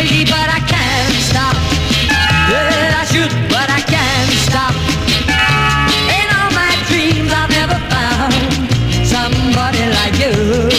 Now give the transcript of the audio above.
crazy, but I can't stop. Well, I should, but I can't stop. In all my dreams, I've never found somebody like you.